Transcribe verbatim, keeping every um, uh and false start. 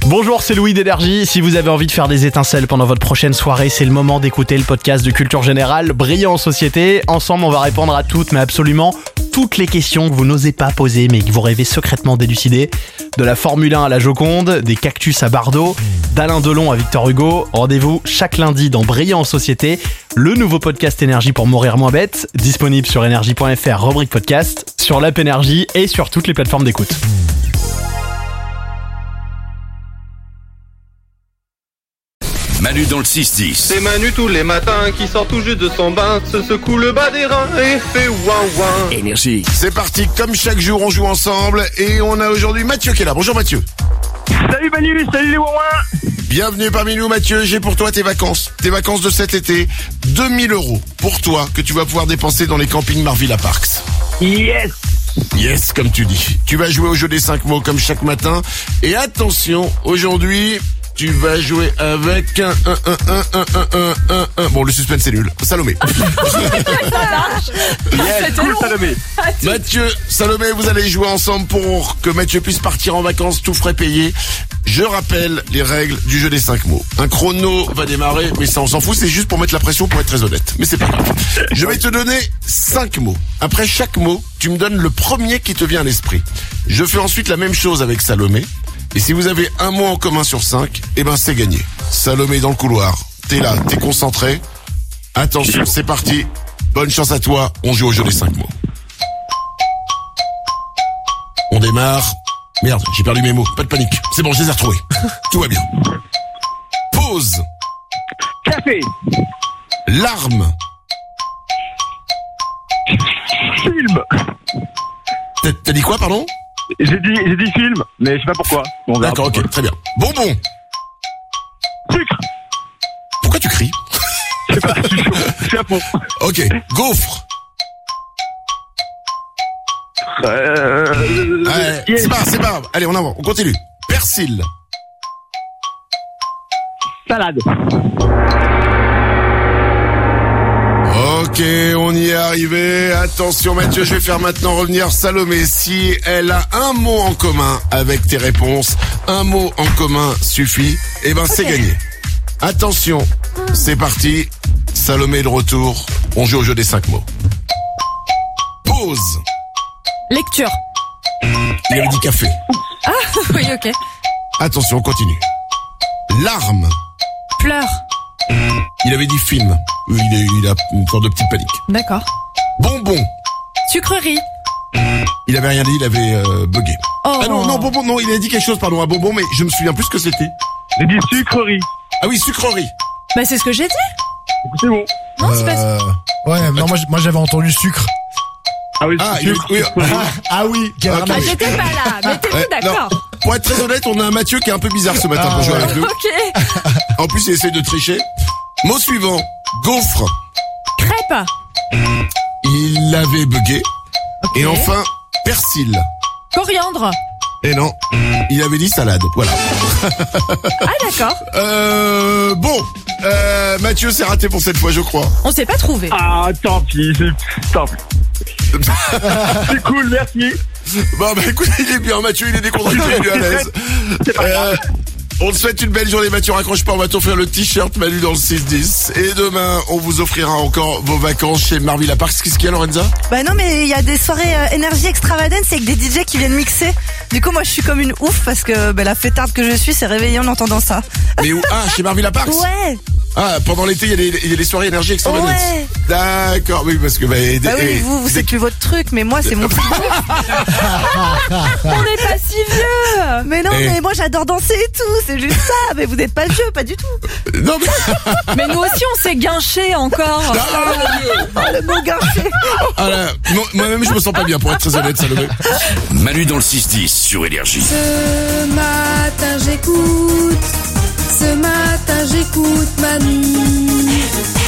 Bonjour, c'est Louis d'Énergie. Si vous avez envie de faire des étincelles pendant votre prochaine soirée, c'est le moment d'écouter le podcast de Culture Générale, Brillant en Société. Ensemble, on va répondre à toutes, mais absolument toutes les questions que vous n'osez pas poser, mais que vous rêvez secrètement d'élucider. De la Formule un à la Joconde, des cactus à Bardot, d'Alain Delon à Victor Hugo. Rendez-vous chaque lundi dans Brillant en Société, le nouveau podcast Énergie pour mourir moins bête, disponible sur énergie point f r, rubrique podcast, sur l'app Énergie et sur toutes les plateformes d'écoute. Manu dans le six dix. C'est Manu tous les matins qui sort tout juste de son bain, se secoue le bas des reins et fait ouin ouin. Énergie. C'est parti, comme chaque jour on joue ensemble et on a aujourd'hui Mathieu qui est là. Bonjour Mathieu. Salut Manu, salut les ouin. Bienvenue parmi nous Mathieu, j'ai pour toi tes vacances. Tes vacances de cet été, deux mille euros pour toi que tu vas pouvoir dépenser dans les campings Marvilla Parks. Yes. Yes, comme tu dis. Tu vas jouer au jeu des cinq mots comme chaque matin. Et attention, aujourd'hui... tu vas jouer avec un, un, un, un, un, un, un, un. Bon, le suspense c'est nul. Salomé. Yes, cool Salomé. Mathieu, Salomé, vous allez jouer ensemble pour que Mathieu puisse partir en vacances tout frais payé. Je rappelle les règles du jeu des cinq mots. Un chrono va démarrer, mais ça on s'en fout, c'est juste pour mettre la pression pour être très honnête. Mais c'est pas grave. Je vais te donner cinq mots. Après chaque mot, tu me donnes le premier qui te vient à l'esprit. Je fais ensuite la même chose avec Salomé. Et si vous avez un mot en commun sur cinq, eh ben c'est gagné. Salomé dans le couloir. T'es là, t'es concentré. Attention, c'est parti. Bonne chance à toi. On joue au jeu des cinq mots. On démarre. Merde, j'ai perdu mes mots. Pas de panique. C'est bon, je les ai retrouvés. Tout va bien. Pause. Café. Larme. Film. T'as, t'as dit quoi, pardon? J'ai dit, j'ai dit film, mais je sais pas pourquoi. Bon, on verra D'accord, pourquoi. ok, très bien. Bonbon. Sucre. Pourquoi tu cries? Je sais pas, je suis chaud. Je suis à fond. Ok. Gaufre. Euh... Ouais, yes. c'est pas grave, c'est pas grave. Allez, on avance, on continue. Persil. Salade. Ok, on y est arrivé. Attention Mathieu, je vais faire maintenant revenir Salomé. Si elle a un mot en commun avec tes réponses, un mot en commun suffit, eh ben c'est gagné. Attention, c'est parti. Salomé est de retour. On joue au jeu des cinq mots. Pause. Lecture. Il avait dit café. Ah, oui, ok. Attention, on continue. Larme. Pleurs. Il avait dit film. Il a, il a une sorte de petite panique. D'accord. Bonbon. Sucrerie. Il avait rien dit, il avait euh, bugué. Oh. Ah non, non, bonbon, non, il a dit quelque chose, pardon, un bonbon, mais je me souviens plus ce que c'était. J'ai dit sucrerie. Ah oui, sucrerie. Bah, c'est ce que j'ai dit. C'est bon. Non, c'est pas Euh, ouais, non, moi, j- moi j'avais entendu sucre. Ah oui, Ah, il, sucre. oui, Ah oui, quel Ok. Ah, ramage. j'étais pas là. Mettez-vous ouais, d'accord. non, pour être très honnête, on a un Mathieu qui est un peu bizarre ce matin Ah, pour jouer ouais. avec nous. Ok. En plus, il essaye de tricher. Mot suivant. Gaufre. Crêpe. Il avait bugué. Ok. Et enfin, persil. Coriandre. Et non, il avait dit salade. Voilà. Ah, d'accord. Euh, bon, euh, Mathieu, c'est raté pour cette fois, je crois. On s'est pas trouvé. Ah, tant pis, c'est tant pis. C'est cool, merci. Bon, bah écoute, il est bien, Mathieu, il est décontracté, il est à l'aise. Euh, on te souhaite une belle journée, Mathieu, raccroche pas, on va t'offrir le t-shirt Manu dans le six dix. Et demain, on vous offrira encore vos vacances chez Marvilla Parks. Qu'est-ce qu'il y a, Lorenza? Bah non, mais il y a des soirées euh, énergie extravagance avec des D J qui viennent mixer. Du coup, moi, je suis comme une ouf parce que bah, la fêtarde que je suis s'est réveillée en entendant ça. Mais où? Ah, chez Marvilla Parks? Ouais. Ah, pendant l'été, il y a des, il y a des soirées énergie extravagantes. Ouais. D'accord, oui, parce que, bah, et- Bah oui, et- mais vous, vous c'est- c'est plus votre truc, mais moi, c'est mon truc. On n'est pas si vieux. Mais non, Eh. mais moi, j'adore danser et tout. C'est juste ça. Mais vous n'êtes pas vieux, pas du tout. Non, mais, Mais nous aussi, on s'est guinché encore. Oh, le mot gâché. ah là, moi- moi-même, je me sens pas bien, pour être très honnête, Salomé. Manu dans le six dix sur Énergie. Ce matin j'écoute, ce matin j'écoute Manu.